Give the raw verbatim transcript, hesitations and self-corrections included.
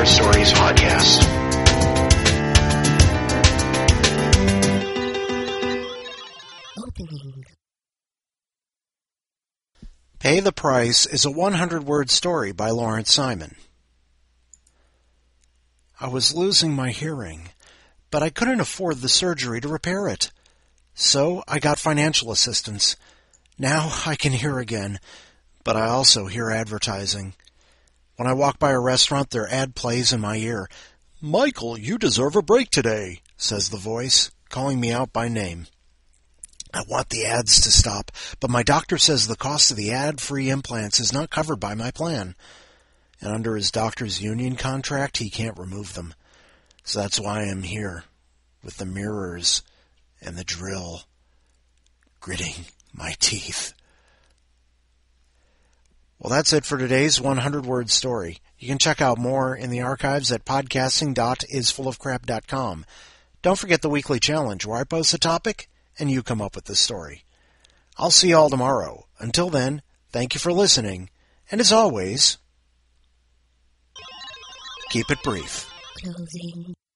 Word Stories podcast. Opening. Pay the Price is a one hundred word story by Lawrence Simon. I was losing my hearing, but I couldn't afford the surgery to repair it. So I got financial assistance. Now I can hear again, but I also hear advertising. When I walk by a restaurant, their ad plays in my ear. "Michael, you deserve a break today," says the voice, calling me out by name. I want the ads to stop, but my doctor says the cost of the ad-free implants is not covered by my plan. And under his doctor's union contract, he can't remove them. So that's why I'm here, with the mirrors and the drill, gritting my teeth. Well, that's it for today's one hundred word story. You can check out more in the archives at podcasting dot is full of crap dot com. Don't forget the weekly challenge, where I post a topic and you come up with the story. I'll see you all tomorrow. Until then, thank you for listening, and as always, keep it brief. Closing.